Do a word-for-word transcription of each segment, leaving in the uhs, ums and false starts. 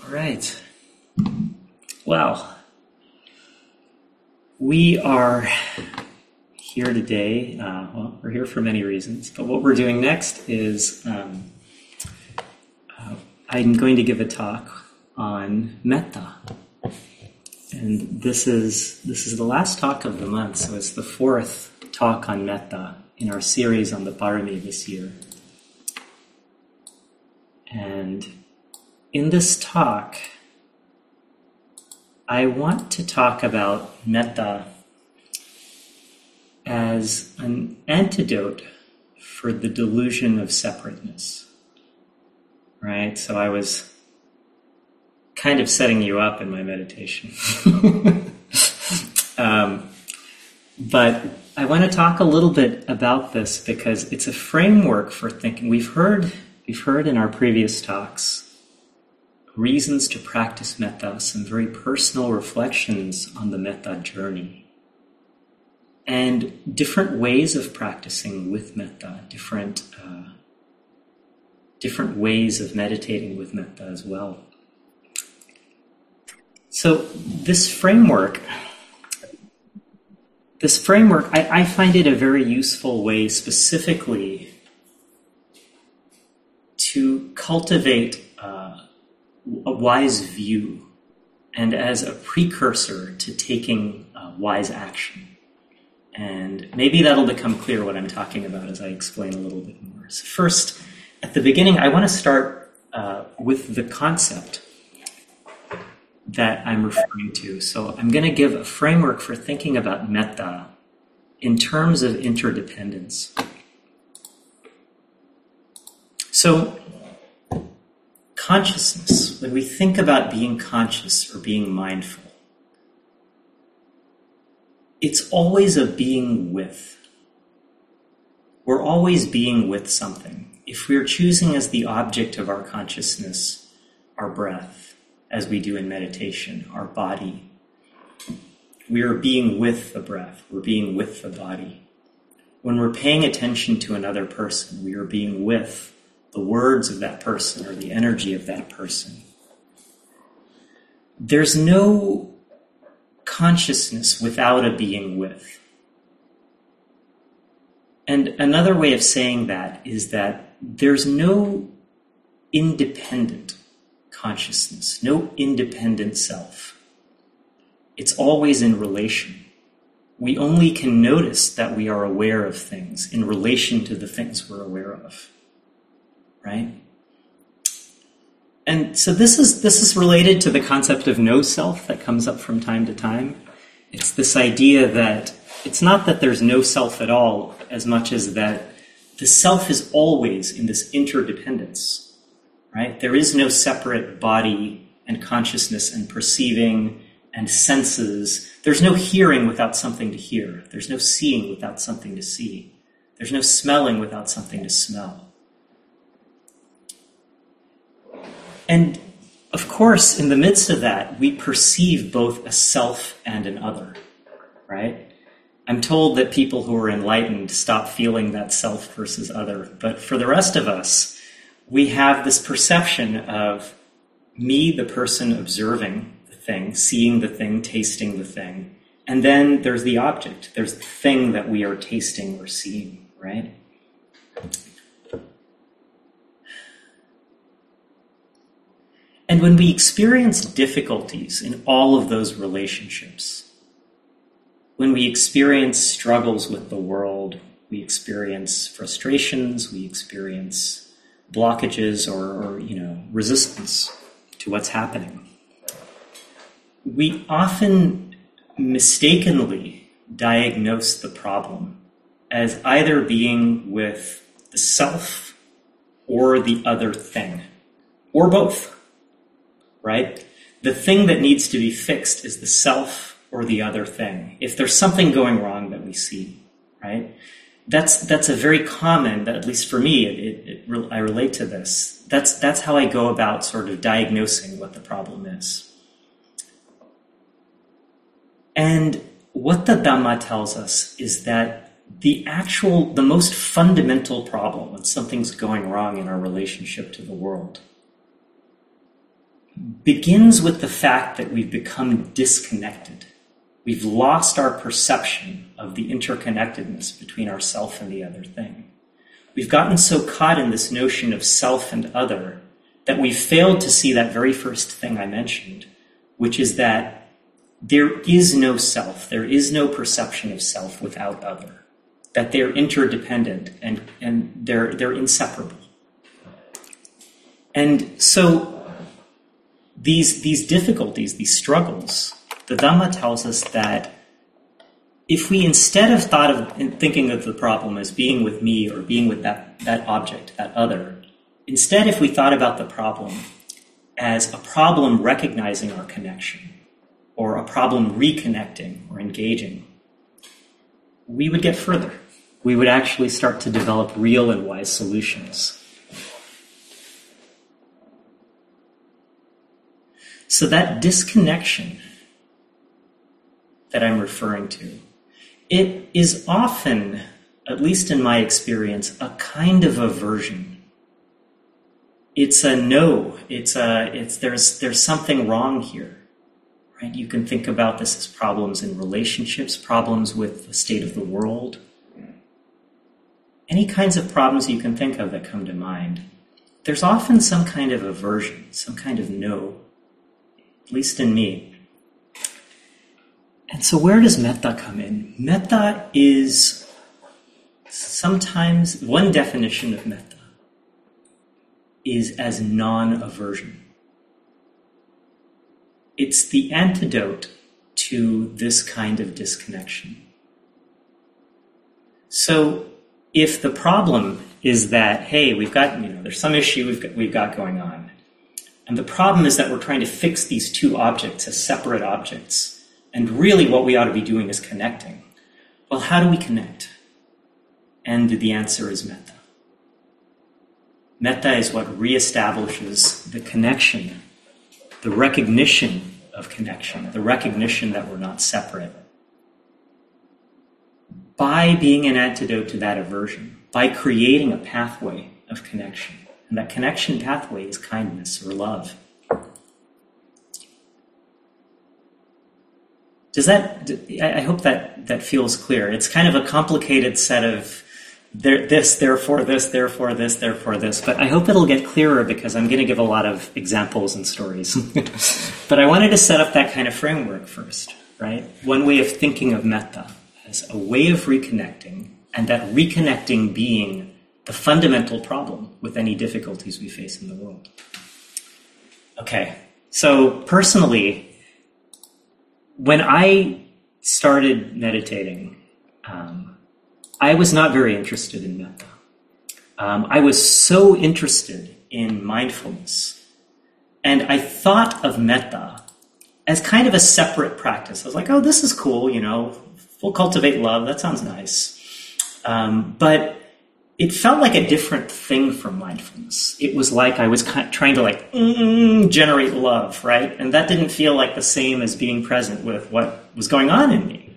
All right. Well, we are here today. Uh, well, we're here for many reasons, but what we're doing next is um, uh, I'm going to give a talk on metta, and this is this is the last talk of the month, so it's the fourth talk on metta in our series on the Parami this year. And in this talk, I want to talk about metta as an antidote for the delusion of separateness, right? So I was kind of setting you up in my meditation. um, but I want to talk a little bit about this because it's a framework for thinking. We've heard, we've heard in our previous talks reasons to practice metta, some very personal reflections on the metta journey, and different ways of practicing with metta, different uh, different ways of meditating with metta as well. So this framework, this framework, I, I find it a very useful way specifically to cultivate uh, a wise view and as a precursor to taking uh, wise action. And maybe that'll become clear what I'm talking about as I explain a little bit more. So first, at the beginning, I want to start uh, with the concept that I'm referring to. So I'm going to give a framework for thinking about metta in terms of interdependence. So consciousness, when we think about being conscious or being mindful, it's always a being with. We're always being with something. If we're choosing as the object of our consciousness our breath, as we do in meditation, our body, we are being with the breath, we're being with the body. When we're paying attention to another person, we are being with the words of that person or the energy of that person. There's no consciousness without a being with. And another way of saying that is that there's no independent consciousness, no independent self. It's always in relation. We only can notice that we are aware of things in relation to the things we're aware of. Right? And so this is this is related to the concept of no self that comes up from time to time. It's this idea that it's not that there's no self at all, as much as that the self is always in this interdependence, right? There is no separate body and consciousness and perceiving and senses. There's no hearing without something to hear. There's no seeing without something to see. There's no smelling without something to smell. And of course, in the midst of that, we perceive both a self and an other, right? I'm told that people who are enlightened stop feeling that self versus other. But for the rest of us, we have this perception of me, the person observing the thing, seeing the thing, tasting the thing. And then there's the object. There's the thing that we are tasting or seeing, right? And when we experience difficulties in all of those relationships, when we experience struggles with the world, we experience frustrations, we experience blockages or, or you know, resistance to what's happening, we often mistakenly diagnose the problem as either being with the self or the other thing, or both. Right? The thing that needs to be fixed is the self or the other thing. If there's something going wrong that we see, right? That's that's a very common, at least for me, it, it, it, I relate to this. That's that's how I go about sort of diagnosing what the problem is. And what the Dhamma tells us is that the actual, the most fundamental problem when something's going wrong in our relationship to the world begins with the fact that we've become disconnected. We've lost our perception of the interconnectedness between ourself and the other thing. We've gotten so caught in this notion of self and other that we've failed to see that very first thing I mentioned, which is that there is no self, there is no perception of self without other, that they're interdependent and, and they're, they're inseparable. And so these, these difficulties, these struggles, the Dhamma tells us that if we instead of thought of thinking of the problem as being with me or being with that, that object, that other, instead if we thought about the problem as a problem recognizing our connection or a problem reconnecting or engaging, we would get further. We would actually start to develop real and wise solutions. So that disconnection that I'm referring to, it is often, at least in my experience, a kind of aversion. It's a no. It's a. It's there's there's something wrong here, right? You can think about this as problems in relationships, problems with the state of the world, any kinds of problems you can think of that come to mind. There's often some kind of aversion, some kind of no, at least in me. And so where does metta come in? Metta is sometimes, one definition of metta is as non-aversion. It's the antidote to this kind of disconnection. So if the problem is that, hey, we've got, you know, there's some issue we've got, we've got going on, and the problem is that we're trying to fix these two objects as separate objects, and really what we ought to be doing is connecting. Well, how do we connect? And the answer is metta. Metta is what reestablishes the connection, the recognition of connection, the recognition that we're not separate. By being an antidote to that aversion, by creating a pathway of connection. And that connection pathway is kindness or love. Does that, I hope that, that feels clear. It's kind of a complicated set of there, this, therefore this, therefore this, therefore this. But I hope it'll get clearer because I'm going to give a lot of examples and stories. But I wanted to set up that kind of framework first, right? One way of thinking of metta as a way of reconnecting, and that reconnecting being the fundamental problem with any difficulties we face in the world. Okay, so personally, when I started meditating, um, I was not very interested in metta. Um, I was so interested in mindfulness. And I thought of metta as kind of a separate practice. I was like, oh, this is cool, you know, we'll cultivate love, that sounds nice. Um, but it felt like a different thing from mindfulness. It was like I was kind of trying to like mm, generate love, right? And that didn't feel like the same as being present with what was going on in me.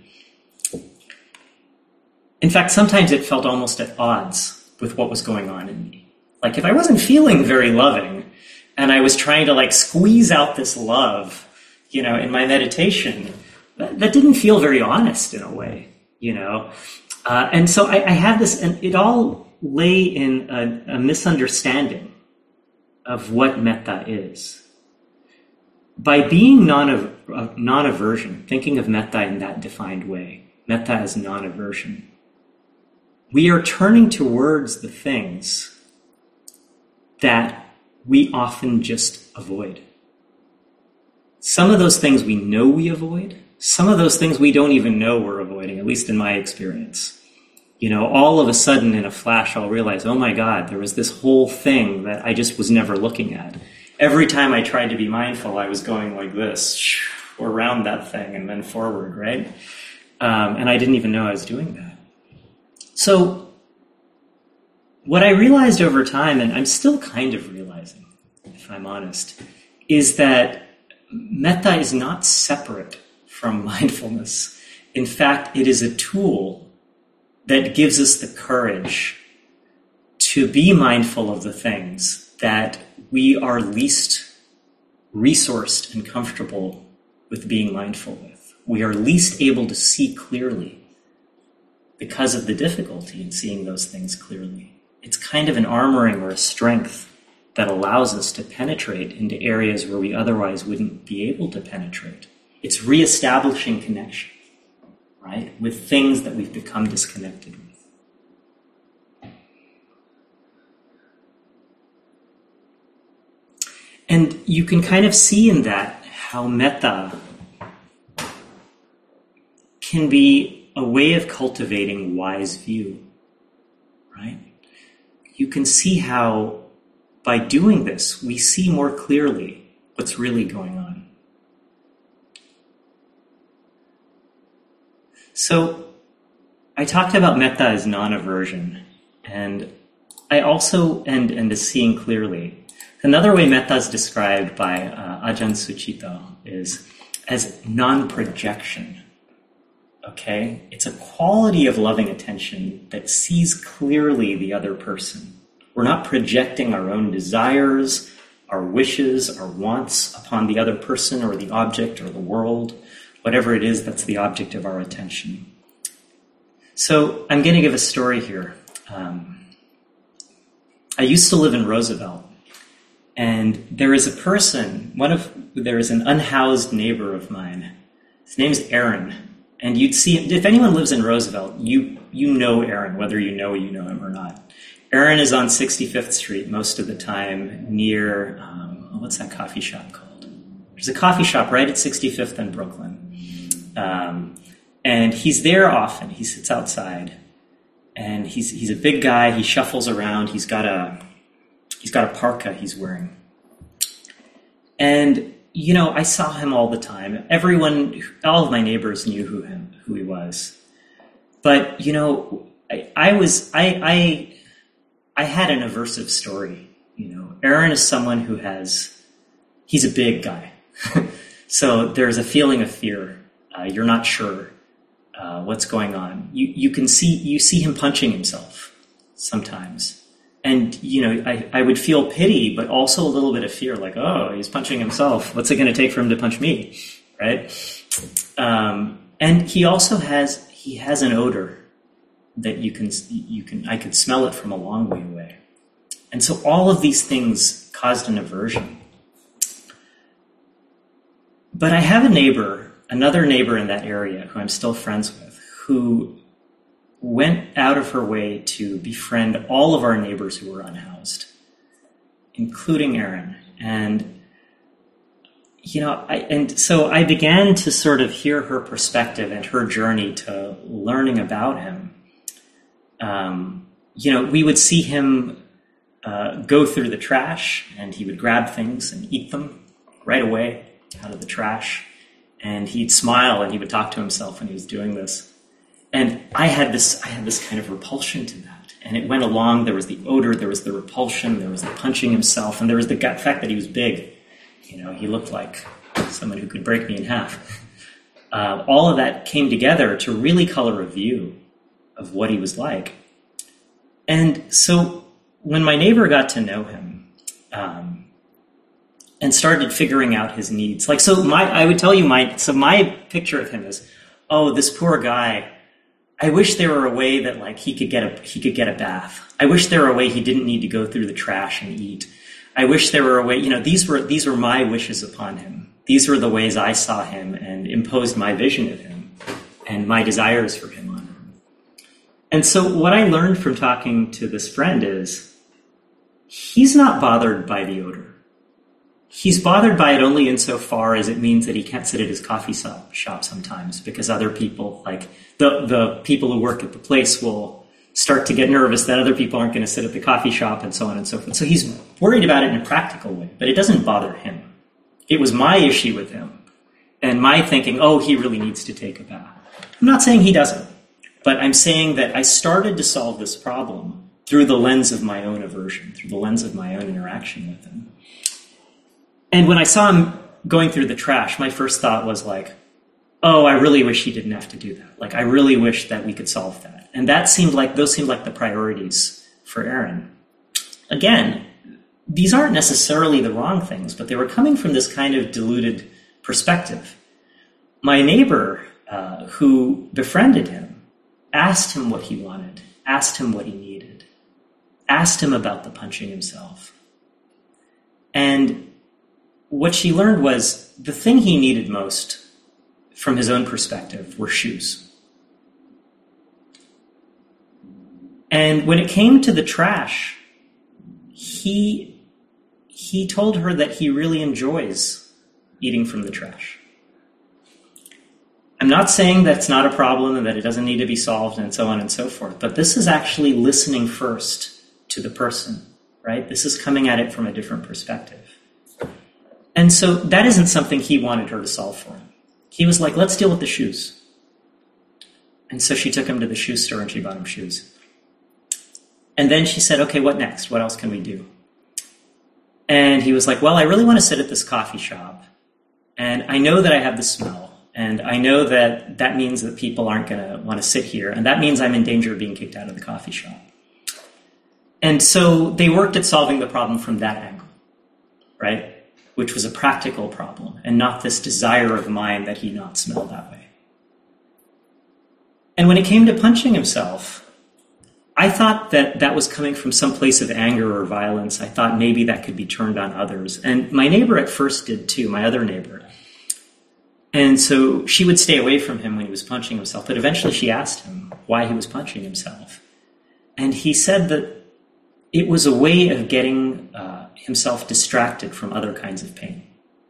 In fact, sometimes it felt almost at odds with what was going on in me. Like if I wasn't feeling very loving and I was trying to like squeeze out this love, you know, in my meditation, that, that didn't feel very honest in a way, you know? Uh, and so I, I had this, and it all lay in a, a misunderstanding of what metta is. By being non, non-aversion, thinking of metta in that defined way, metta as non-aversion, we are turning towards the things that we often just avoid. Some of those things we know we avoid. Some of those things we don't even know we're avoiding, at least in my experience. You know, all of a sudden in a flash, I'll realize, oh my God, there was this whole thing that I just was never looking at. Every time I tried to be mindful, I was going like this, or around that thing and then forward, right? Um, and I didn't even know I was doing that. So what I realized over time, and I'm still kind of realizing, if I'm honest, is that metta is not separate from mindfulness. In fact, it is a tool that gives us the courage to be mindful of the things that we are least resourced and comfortable with being mindful with. We are least able to see clearly because of the difficulty in seeing those things clearly. It's kind of an armoring or a strength that allows us to penetrate into areas where we otherwise wouldn't be able to penetrate. It's reestablishing connection, right, with things that we've become disconnected with. And you can kind of see in that how metta can be a way of cultivating wise view, right? You can see how by doing this, we see more clearly what's really going on. So I talked about metta as non-aversion, and I also, and, and as seeing clearly. Another way metta is described by uh, Ajahn Sucitto is as non-projection. Okay? It's a quality of loving attention that sees clearly the other person. We're not projecting our own desires, our wishes, our wants upon the other person or the object or the world, whatever it is that's the object of our attention. So I'm going to give a story here. Um, I used to live in Roosevelt. And there is a person, one of, there is an unhoused neighbor of mine. His name's Aaron. And you'd see, if anyone lives in Roosevelt, you you know Aaron, whether you know you know him or not. Aaron is on sixty-fifth Street most of the time near, um, what's that coffee shop called? There's a coffee shop right at sixty-fifth and Brooklyn. Um, and he's there often. He sits outside. And he's he's a big guy. He shuffles around. He's got a... He's got a parka he's wearing. And, you know, I saw him all the time. Everyone, all of my neighbors knew who him, who he was. But, you know, I, I was, I, I, I had an aversive story. You know, Aaron is someone who has, he's a big guy. So there's a feeling of fear. Uh, you're not sure uh, what's going on. You, you can see, you see him punching himself sometimes. And, you know, I, I would feel pity, but also a little bit of fear, like, oh, he's punching himself. What's it going to take for him to punch me, right? Um, and he also has, he has an odor that you can, you can, I could smell it from a long way away. And so all of these things caused an aversion. But I have a neighbor, another neighbor in that area who I'm still friends with, who went out of her way to befriend all of our neighbors who were unhoused, including Aaron. And, you know, I, and so I began to sort of hear her perspective and her journey to learning about him. Um, you know, we would see him uh, go through the trash, and he would grab things and eat them right away out of the trash. And he'd smile and he would talk to himself when he was doing this. And I had this, I had this kind of repulsion to that. And it went along. There was the odor, there was the repulsion, there was the punching himself, and there was the fact that he was big. You know, he looked like someone who could break me in half. Uh, all of that came together to really color a view of what he was like. And so when my neighbor got to know him, um, and started figuring out his needs, like, so my, I would tell you my, so my picture of him is, oh, this poor guy, I wish there were a way that, like, he could get a he could get a bath. I wish there were a way he didn't need to go through the trash and eat. I wish there were a way, you know, these were these were my wishes upon him. These were the ways I saw him and imposed my vision of him and my desires for him on him. And so what I learned from talking to this friend is he's not bothered by the odor. He's bothered by it only insofar as it means that he can't sit at his coffee shop sometimes because other people, like the, the people who work at the place, will start to get nervous that other people aren't going to sit at the coffee shop and so on and so forth. So he's worried about it in a practical way, but it doesn't bother him. It was my issue with him and my thinking, oh, he really needs to take a bath. I'm not saying he doesn't, but I'm saying that I started to solve this problem through the lens of my own aversion, through the lens of my own interaction with him. And when I saw him going through the trash, my first thought was like, oh, I really wish he didn't have to do that. Like, I really wish that we could solve that. And that seemed like, those seemed like the priorities for Aaron. Again, these aren't necessarily the wrong things, but they were coming from this kind of diluted perspective. My neighbor, uh, who befriended him, asked him what he wanted, asked him what he needed, asked him about the punching himself. And what she learned was the thing he needed most from his own perspective were shoes. And when it came to the trash, he, he told her that he really enjoys eating from the trash. I'm not saying that's not a problem and that it doesn't need to be solved and so on and so forth, but this is actually listening first to the person, right? This is coming at it from a different perspective. And so that isn't something he wanted her to solve for him. He was like, let's deal with the shoes. And so she took him to the shoe store and she bought him shoes. And then she said, okay, what next? What else can we do? And he was like, well, I really want to sit at this coffee shop. And I know that I have the smell. And I know that that means that people aren't going to want to sit here. And that means I'm in danger of being kicked out of the coffee shop. And so they worked at solving the problem from that angle, right? Which was a practical problem and not this desire of mine that he not smell that way. And when it came to punching himself, I thought that that was coming from some place of anger or violence. I thought maybe that could be turned on others. And my neighbor at first did too, my other neighbor. And so she would stay away from him when he was punching himself. But eventually she asked him why he was punching himself. And he said that it was a way of getting uh, himself distracted from other kinds of pain.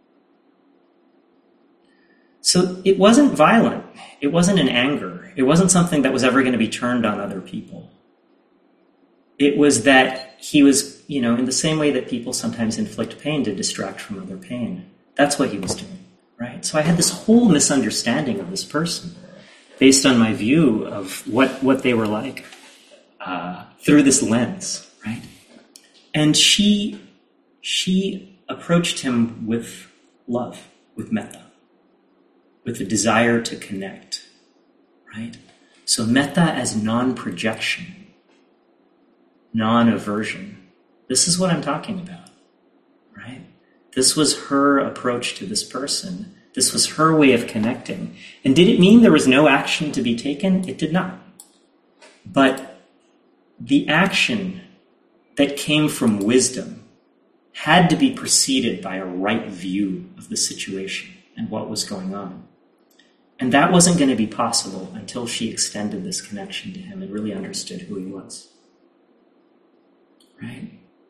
So it wasn't violent. It wasn't an anger. It wasn't something that was ever going to be turned on other people. It was that he was, you know, in the same way that people sometimes inflict pain to distract from other pain. That's what he was doing, right? So I had this whole misunderstanding of this person based on my view of what, what they were like uh, through this lens, right? And she, she approached him with love, with metta, with a desire to connect, right? So metta as non-projection, non-aversion. This is what I'm talking about, right? This was her approach to this person. This was her way of connecting. And did it mean there was no action to be taken? It did not. But the action that came from wisdom had to be preceded by a right view of the situation and what was going on. And that wasn't going to be possible until she extended this connection to him and really understood who he was. Right?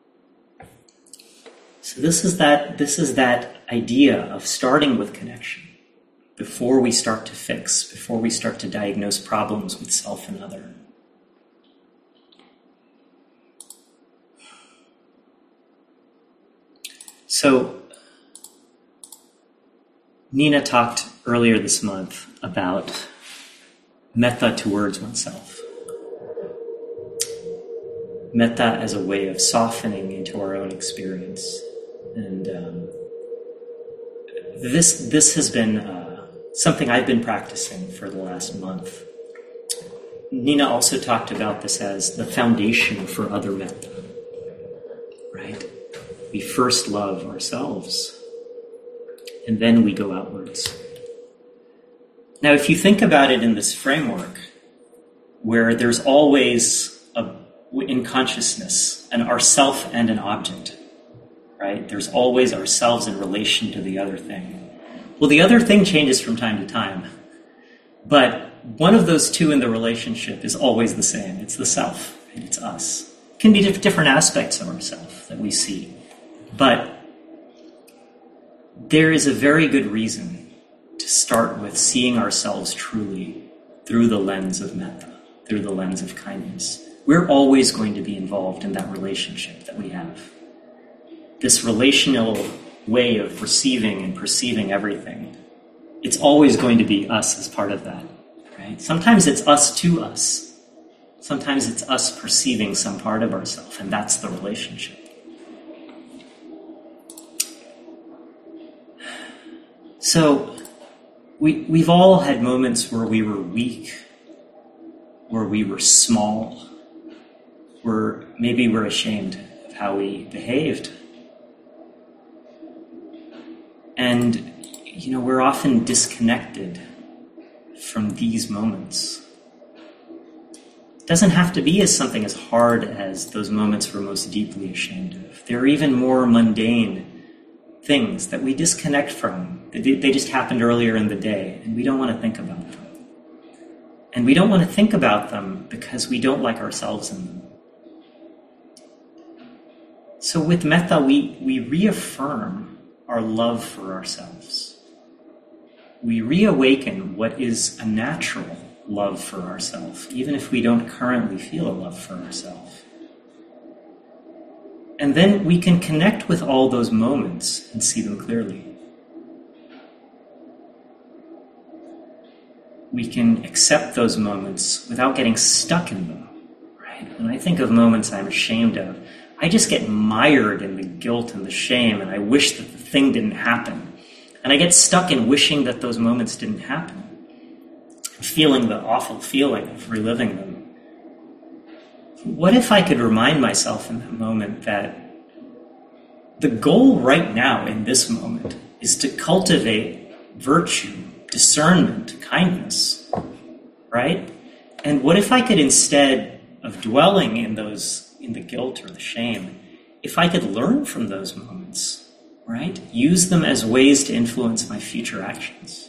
So this is that this is that idea of starting with connection before we start to fix, before we start to diagnose problems with self and other. So Nina talked earlier this month about metta towards oneself. Metta as a way of softening into our own experience. And um, this this has been uh, something I've been practicing for the last month. Nina also talked about this as the foundation for other metta, right? We first love ourselves, and then we go outwards. Now, if you think about it in this framework, where there's always a in consciousness, an ourself and an object, right? There's always ourselves in relation to the other thing. Well, the other thing changes from time to time, but one of those two in the relationship is always the same. It's the self, and it's us. It can be different aspects of ourself that we see, but there is a very good reason to start with seeing ourselves truly through the lens of metta, through the lens of kindness. We're always going to be involved in that relationship that we have. This relational way of receiving and perceiving everything. It's always going to be us as part of that, right? Sometimes it's us to us. Sometimes it's us perceiving some part of ourselves, and that's the relationship. So we, we've all had moments where we were weak, where we were small, where maybe we're ashamed of how we behaved. And, you know, we're often disconnected from these moments. It doesn't have to be as something as hard as those moments we're most deeply ashamed of. There are even more mundane things that we disconnect from. They just happened earlier in the day, and we don't want to think about them. And we don't want to think about them because we don't like ourselves in them. So with metta, we, we reaffirm our love for ourselves. We reawaken what is a natural love for ourselves, even if we don't currently feel a love for ourselves. And then we can connect with all those moments and see them clearly. We can accept those moments without getting stuck in them, right? When I think of moments I'm ashamed of, I just get mired in the guilt and the shame, and I wish that the thing didn't happen. And I get stuck in wishing that those moments didn't happen, feeling the awful feeling of reliving them. What if I could remind myself in that moment that the goal right now in this moment is to cultivate virtue, discernment, kindness, right? And what if I could, instead of dwelling in those, in the guilt or the shame, if I could learn from those moments, right? Use them as ways to influence my future actions,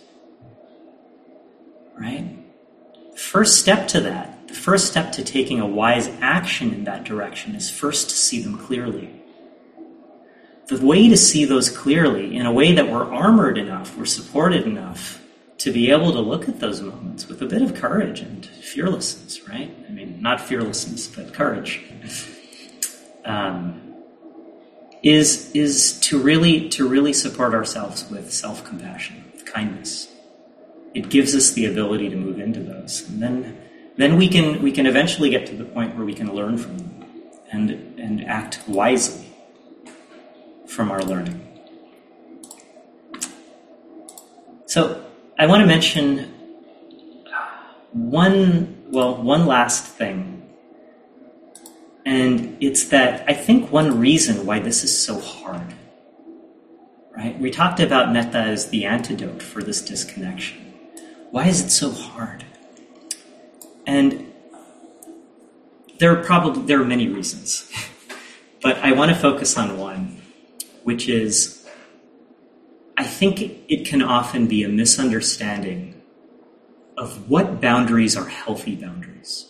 right? The first step to that, the first step to taking a wise action in that direction is first to see them clearly. The way to see those clearly in a way that we're armored enough, we're supported enough to be able to look at those moments with a bit of courage and fearlessness, right? I mean, not fearlessness, but courage. Um, is is to really to really support ourselves with self-compassion, with kindness. It gives us the ability to move into those, and then then we can we can eventually get to the point where we can learn from them and and act wisely from our learning. So I want to mention one, well, one last thing. And it's that I think one reason why this is so hard, right? We talked about metta as the antidote for this disconnection. Why is it so hard? And there are probably, there are many reasons, but I want to focus on one, which is, I think it can often be a misunderstanding of what boundaries are healthy boundaries.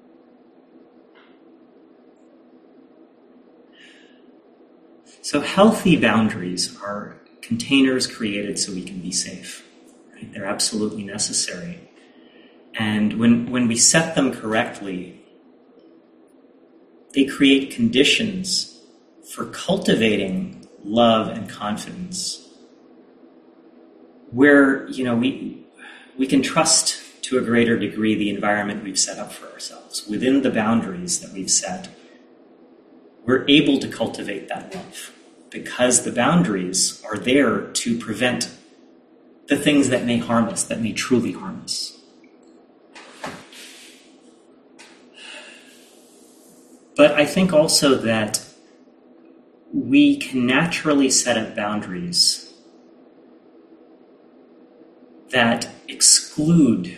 So healthy boundaries are containers created so we can be safe. Right? They're absolutely necessary. And when, when we set them correctly, they create conditions for cultivating love and confidence, where, you know, we we can trust to a greater degree the environment we've set up for ourselves. Within the boundaries that we've set, we're able to cultivate that love because the boundaries are there to prevent the things that may harm us, that may truly harm us. But I think also that we can naturally set up boundaries that exclude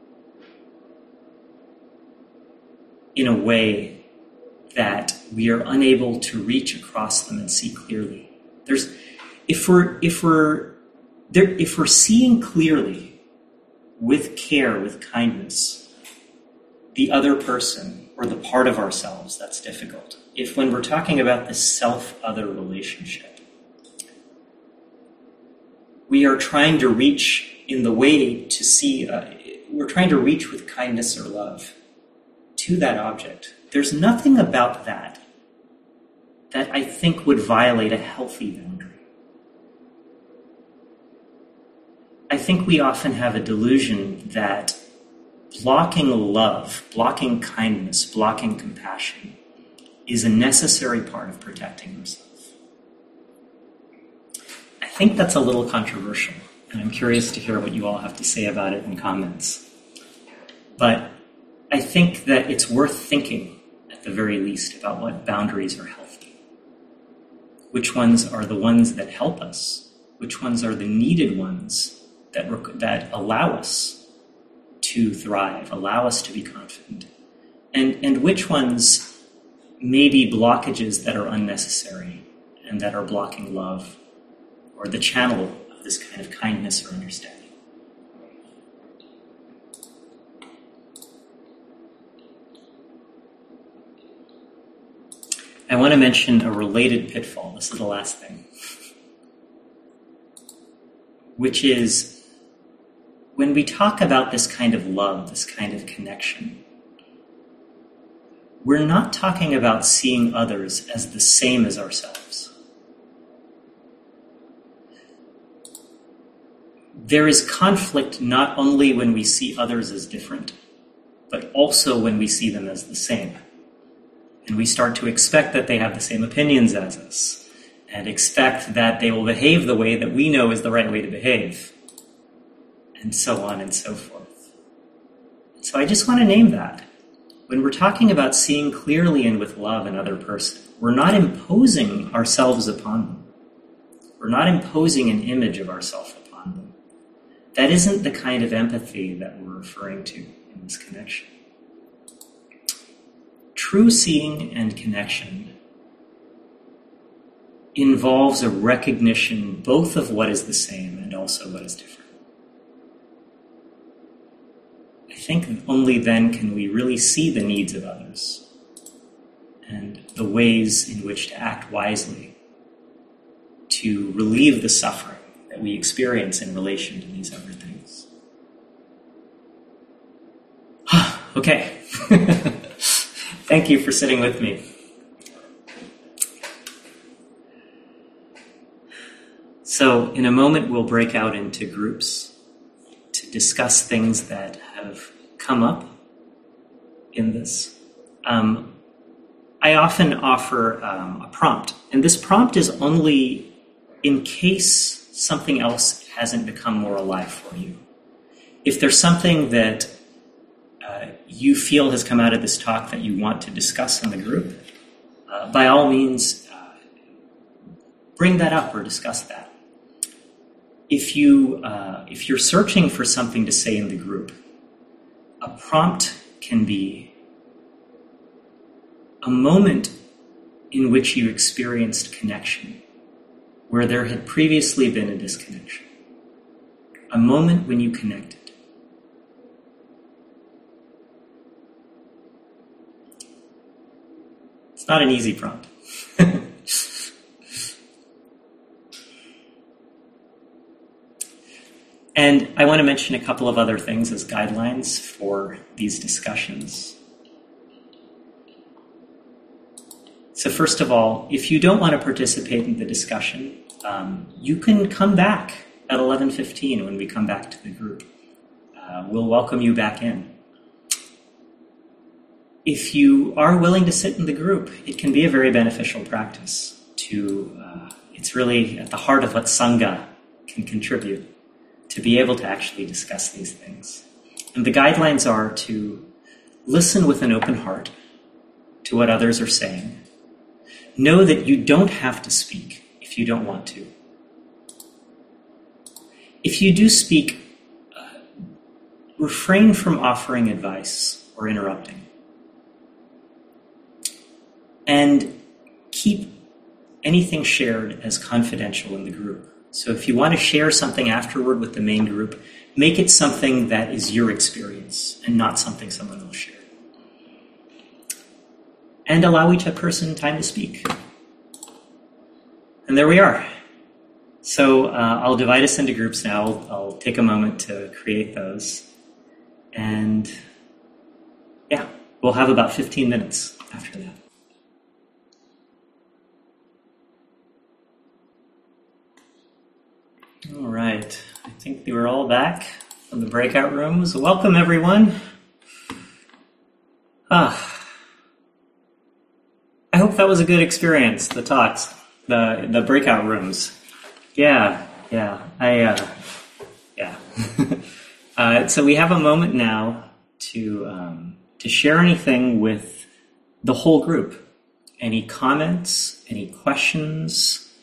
in a way that we are unable to reach across them and see clearly. There's, if we're if we're there, if we're seeing clearly, with care, with kindness, the other person or the part of ourselves that's difficult. If when we're talking about this self-other relationship, we are trying to reach in the way to see, uh, we're trying to reach with kindness or love to that object. There's nothing about that that I think would violate a healthy boundary. I think we often have a delusion that blocking love, blocking kindness, blocking compassion is a necessary part of protecting ourselves. I think that's a little controversial, and I'm curious to hear what you all have to say about it in comments. But I think that it's worth thinking, at the very least, about what boundaries are healthy. Which ones are the ones that help us? Which ones are the needed ones that, rec- that allow us to thrive, allow us to be confident? And, and which ones may be blockages that are unnecessary and that are blocking love or the channel of this kind of kindness or understanding? I want to mention a related pitfall. This is the last thing, which is when we talk about this kind of love, this kind of connection, we're not talking about seeing others as the same as ourselves. There is conflict not only when we see others as different, but also when we see them as the same. And we start to expect that they have the same opinions as us, and expect that they will behave the way that we know is the right way to behave, and so on and so forth. So I just want to name that. When we're talking about seeing clearly and with love another person, we're not imposing ourselves upon them. We're not imposing an image of ourselves upon them. That isn't the kind of empathy that we're referring to in this connection. True seeing and connection involves a recognition both of what is the same and also what is different. I think only then can we really see the needs of others and the ways in which to act wisely to relieve the suffering that we experience in relation to these other things. Okay. Thank you for sitting with me. So in a moment, we'll break out into groups to discuss things that have come up in this. Um, I often offer um, a prompt, and this prompt is only in case something else hasn't become more alive for you. If there's something that Uh, you feel has come out of this talk that you want to discuss in the group, uh, by all means, uh, bring that up or discuss that. If you, uh, if you're searching for something to say in the group, a prompt can be a moment in which you experienced connection, where there had previously been a disconnection. A moment when you connected. It's not an easy prompt. And I want to mention a couple of other things as guidelines for these discussions. So first of all, if you don't want to participate in the discussion, um, you can come back at eleven fifteen when we come back to the group. Uh, we'll welcome you back in. If you are willing to sit in the group, it can be a very beneficial practice. To uh, it's really at the heart of what Sangha can contribute, to be able to actually discuss these things. And the guidelines are to listen with an open heart to what others are saying. Know that you don't have to speak if you don't want to. If you do speak, uh, refrain from offering advice or interrupting. And keep anything shared as confidential in the group. So if you want to share something afterward with the main group, make it something that is your experience and not something someone else shared. And allow each person time to speak. And there we are. So uh, I'll divide us into groups now. I'll, I'll take a moment to create those. And yeah, we'll have about fifteen minutes after that. All right, I think they were all back from the breakout rooms. Welcome, everyone. Ah, I hope that was a good experience, the talks, the the breakout rooms. Yeah, yeah, I, uh, yeah. uh, so we have a moment now to um, to share anything with the whole group. Any comments, any questions,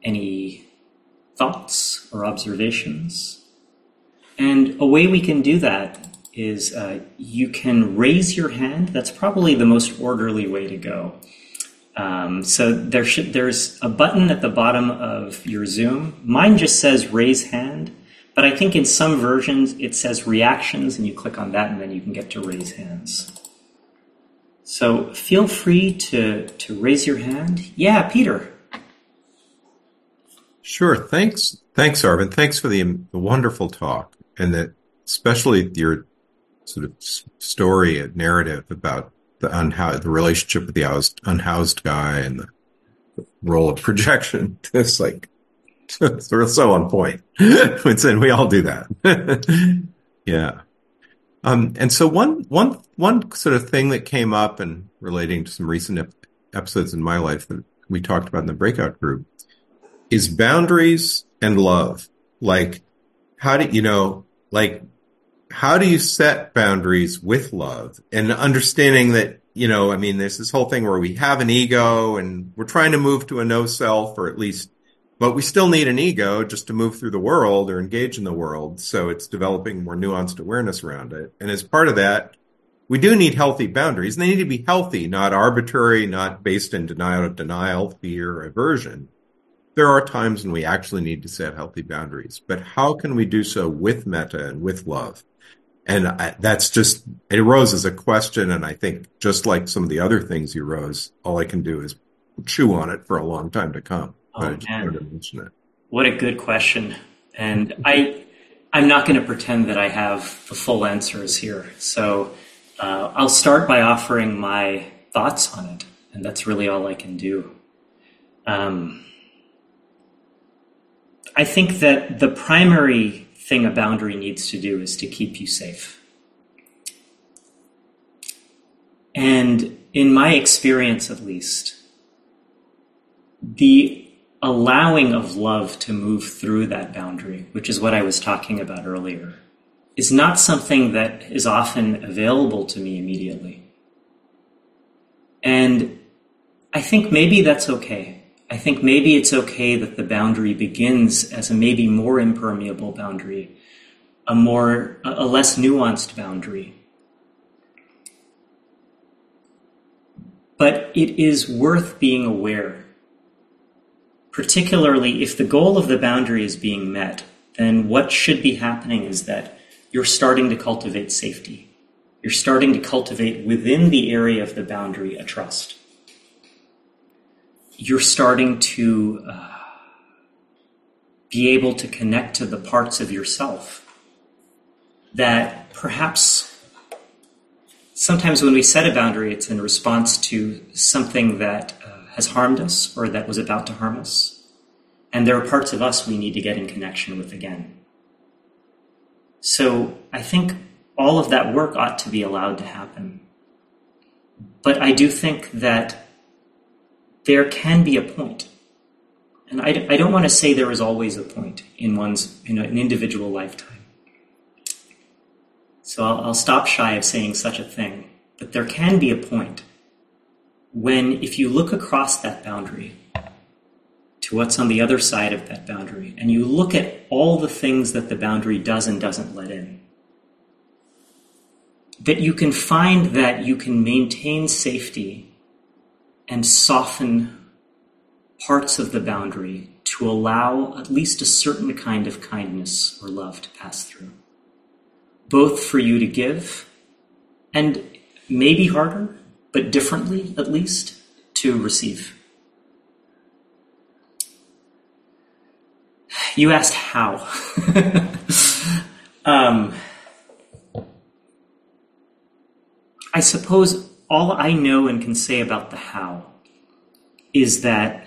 any thoughts or observations. And a way we can do that is uh, you can raise your hand. That's probably the most orderly way to go. Um, so there should, there's a button at the bottom of your Zoom. Mine just says raise hand, but I think in some versions it says reactions, and you click on that and then you can get to raise hands. So feel free to, to raise your hand. Yeah, Peter. Sure. Thanks. Thanks, Arvind. Thanks for the, the wonderful talk, and that especially your sort of story and narrative about the unhoused, the relationship with the housed, unhoused guy and the role of projection. It's like, it's so on point. It's, and we all do that. Yeah. Um, and so one, one, one sort of thing that came up and relating to some recent ep- episodes in my life that we talked about in the breakout group is boundaries and love. Like, how do you know, like, how do you set boundaries with love and understanding that, you know, I mean, there's this whole thing where we have an ego and we're trying to move to a no self, or at least, but we still need an ego just to move through the world or engage in the world. So it's developing more nuanced awareness around it. And as part of that, we do need healthy boundaries, and they need to be healthy, not arbitrary, not based in denial of denial, fear, or aversion. There are times when we actually need to set healthy boundaries, but how can we do so with metta and with love? And I, that's just, it arose as a question. And I think just like some of the other things you rose, all I can do is chew on it for a long time to come. Oh, but I just man. wanted to mention it. What a good question. And I, I'm not going to pretend that I have the full answers here. So uh, I'll start by offering my thoughts on it. And that's really all I can do. Um, I think that the primary thing a boundary needs to do is to keep you safe. And in my experience, at least, the allowing of love to move through that boundary, which is what I was talking about earlier, is not something that is often available to me immediately. And I think maybe that's okay. I think maybe it's okay that the boundary begins as a maybe more impermeable boundary, a more, a less nuanced boundary. But it is worth being aware, particularly if the goal of the boundary is being met, then what should be happening is that you're starting to cultivate safety. You're starting to cultivate within the area of the boundary a trust. You're starting to uh, be able to connect to the parts of yourself that perhaps sometimes when we set a boundary, it's in response to something that uh, has harmed us or that was about to harm us. And there are parts of us we need to get in connection with again. So I think all of that work ought to be allowed to happen. But I do think that there can be a point. And I, I don't want to say there is always a point in one's, in an individual lifetime. So I'll, I'll stop shy of saying such a thing. But there can be a point when, if you look across that boundary to what's on the other side of that boundary, and you look at all the things that the boundary does and doesn't let in, that you can find that you can maintain safety and soften parts of the boundary to allow at least a certain kind of kindness or love to pass through. Both for you to give, and maybe harder, but differently at least, to receive. You asked how. um, I suppose all I know and can say about the how is that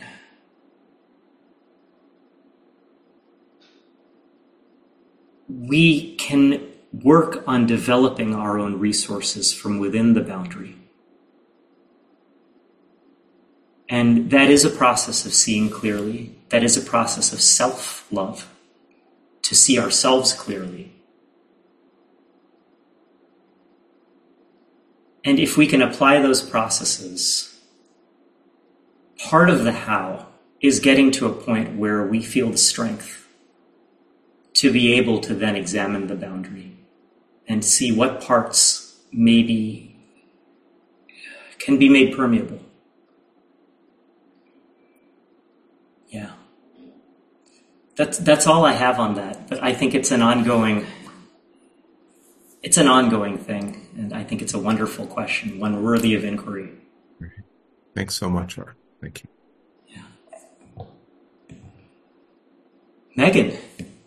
we can work on developing our own resources from within the boundary. And that is a process of seeing clearly. That is a process of self-love, to see ourselves clearly. And if we can apply those processes, part of the how is getting to a point where we feel the strength to be able to then examine the boundary and see what parts maybe can be made permeable. Yeah. That's that's all I have on that. But I think it's an ongoing it's an ongoing thing, and I think it's a wonderful question, one worthy of inquiry. Thanks so much, Art. Thank you. Yeah. Megan.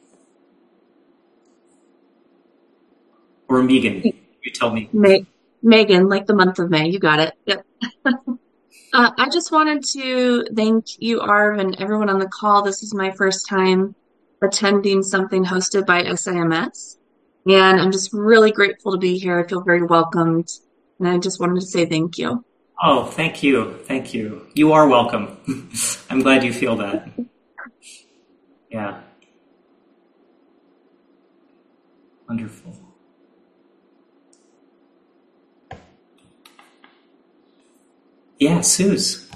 Or Megan. You tell me. Ma- Megan, like the month of May. You got it. Yep. Uh, I just wanted to thank you, Arv, and everyone on the call. This is my first time attending something hosted by S I M S, and I'm just really grateful to be here. I feel very welcomed, and I just wanted to say thank you. Oh, thank you. Thank you. You are welcome. I'm glad you feel that. Yeah. Wonderful. Yeah, Suze.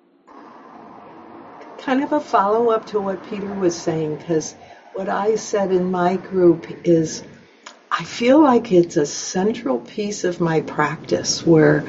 Kind of a follow-up to what Peter was saying, because what I said in my group is I feel like it's a central piece of my practice where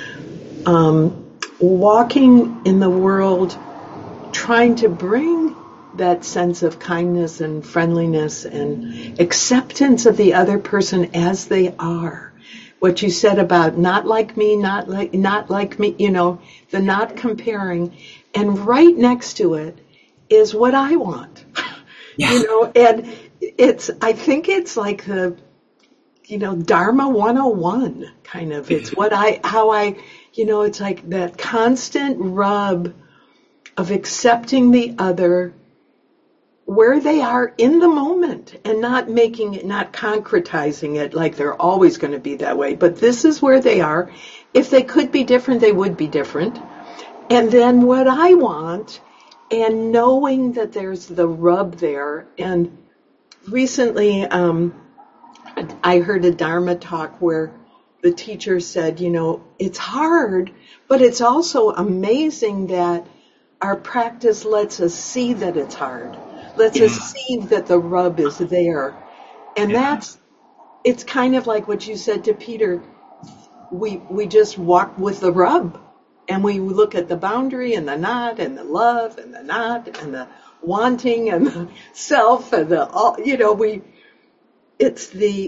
um, walking in the world, trying to bring that sense of kindness and friendliness and acceptance of the other person as they are. What you said about not like me, not like, not like me, you know, the not comparing. And right next to it is what I want, Yeah. you know, and it's, I think it's like the, you know, Dharma one oh one kind of, it's what I, how I, you know, it's like that constant rub of accepting the other where they are in the moment and not making it, not concretizing it like they're always going to be that way. But this is where they are. If they could be different, they would be different. And then what I want, and knowing that there's the rub there. And recently, um, I heard a Dharma talk where the teacher said, you know, it's hard, but it's also amazing that our practice lets us see that it's hard. Lets Yeah. us see that the rub is there. And Yeah. that's, it's kind of like what you said to Peter. We, we just walk with the rub. And we look at the boundary and the not and the love and the not and the wanting and the self and the, all, you know, we, it's the,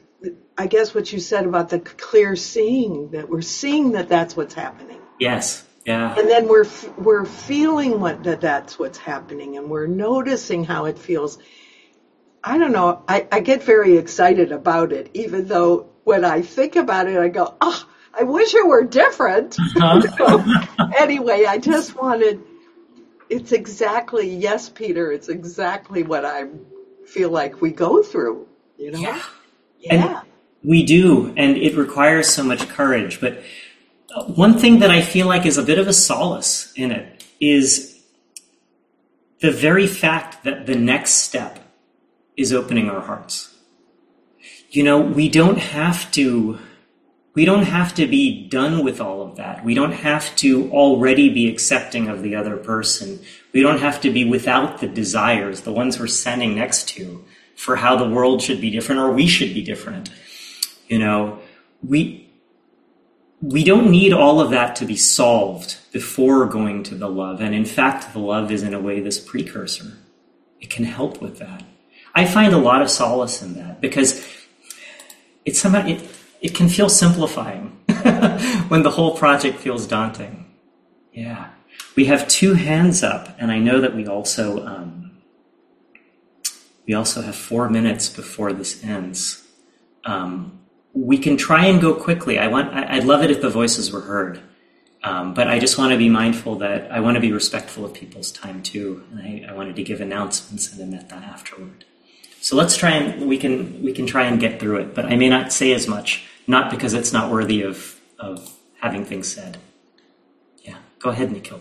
I guess what you said about the clear seeing, that we're seeing that that's what's happening. Yes. Yeah. And then we're, we're feeling what, that that's what's happening, and we're noticing how it feels. I don't know. I, I get very excited about it, even though when I think about it, I go, oh, I wish it were different. Uh-huh. Anyway, I just wanted, it's exactly, yes, Peter, it's exactly what I feel like we go through, you know? Yeah. Yeah. And we do, and it requires so much courage. But one thing that I feel like is a bit of a solace in it is the very fact that the next step is opening our hearts. You know, we don't have to, we don't have to be done with all of that. We don't have to already be accepting of the other person. We don't have to be without the desires, the ones we're standing next to, for how the world should be different or we should be different. You know, we, we don't need all of that to be solved before going to the love. And in fact, the love is in a way this precursor. It can help with that. I find a lot of solace in that because it's somehow, it, it can feel simplifying when the whole project feels daunting. Yeah. We have two hands up, and I know that we also, um, we also have four minutes before this ends. Um, we can try and go quickly. I want, I, I'd love it if the voices were heard. Um, but I just want to be mindful that I want to be respectful of people's time too. And I, I wanted to give announcements and then that afterward. So let's try and, we can, we can try and get through it, but I may not say as much, not because it's not worthy of, of having things said. Yeah. Go ahead, Nikhil.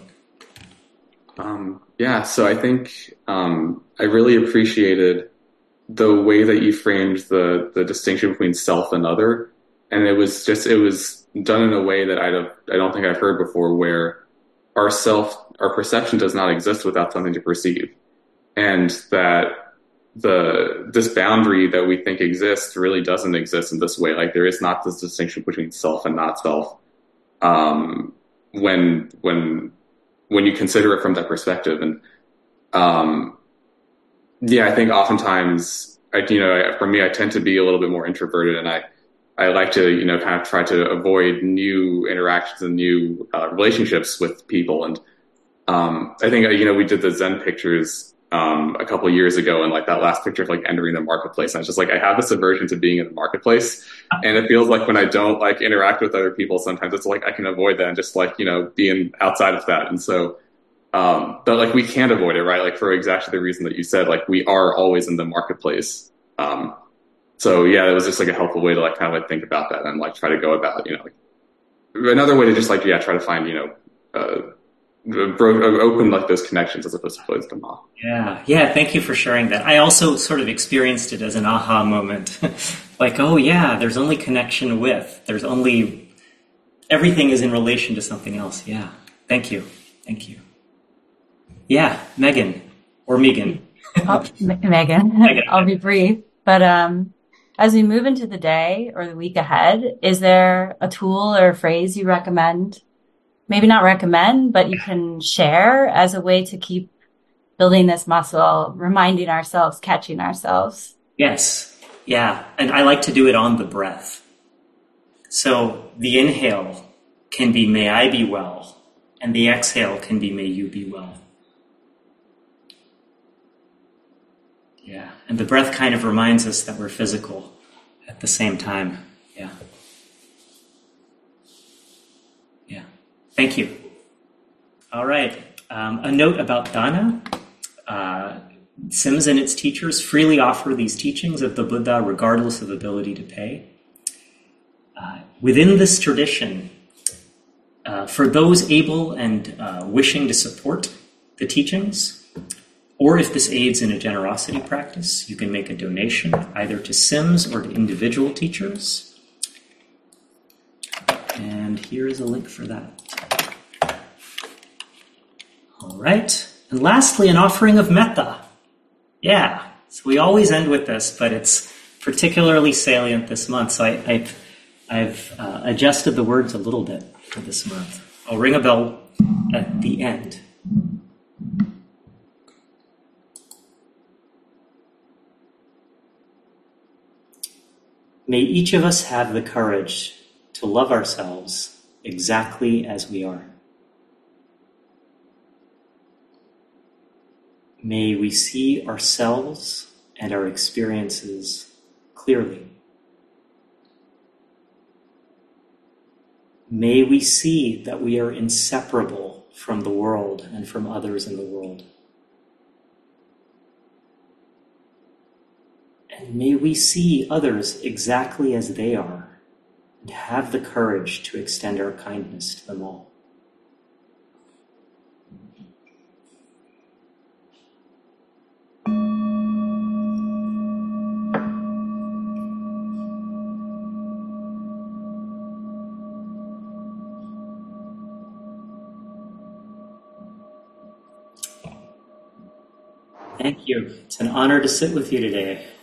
Um, yeah. So I think, um, I really appreciated the way that you framed the, the distinction between self and other. And it was just, it was done in a way that I'd have, I don't think I've heard before, where our self our perception does not exist without something to perceive. And that the this boundary that we think exists really doesn't exist in this way. Like there is not this distinction between self and not self. Um, when when when you consider it from that perspective, and um, yeah, I think oftentimes, I, you know, for me, I tend to be a little bit more introverted, and I I like to, you know, kind of try to avoid new interactions and new uh, relationships with people. And um, I think, you know, we did the Zen pictures um, a couple of years ago, and like that last picture of like entering the marketplace. And I was just like, I have this aversion to being in the marketplace. And it feels like when I don't like interact with other people, sometimes it's like I can avoid that and just like, you know, being outside of that. And so, um, but like we can't avoid it, right? Like for exactly the reason that you said, like we are always in the marketplace. Um, So yeah, it was just like a helpful way to like kind of like think about that and like try to go about, you know, like another way to just like, yeah, try to find, you know, uh, bro- open like those connections as opposed to close them off. Yeah. Yeah. Thank you for sharing that. I also sort of experienced it as an aha moment. Like, oh yeah, there's only connection with, there's only, everything is in relation to something else. Yeah. Thank you. Thank you. Yeah. Megan or Megan. Oh, M- Megan. Megan. I'll be brief, but, um, as we move into the day or the week ahead, is there a tool or a phrase you recommend? Maybe not recommend, but you can share as a way to keep building this muscle, reminding ourselves, catching ourselves. Yes. Yeah. And I like to do it on the breath. So the inhale can be, may I be well. And the exhale can be, may you be well. Yeah. And the breath kind of reminds us that we're physical at the same time. Yeah. Yeah. Thank you. All right. Um, a note about Dana. Uh, SIMS and its teachers freely offer these teachings of the Buddha regardless of ability to pay. Uh, within this tradition, uh, for those able and uh, wishing to support the teachings, or if this aids in a generosity practice, you can make a donation either to SIMS or to individual teachers. And here is a link for that. All right. And lastly, an offering of metta. Yeah. So we always end with this, but it's particularly salient this month. So I, I've, I've uh, adjusted the words a little bit for this month. I'll ring a bell at the end. May each of us have the courage to love ourselves exactly as we are. May we see ourselves and our experiences clearly. May we see that we are inseparable from the world and from others in the world. And may we see others exactly as they are and have the courage to extend our kindness to them all. Thank you. It's an honor to sit with you today.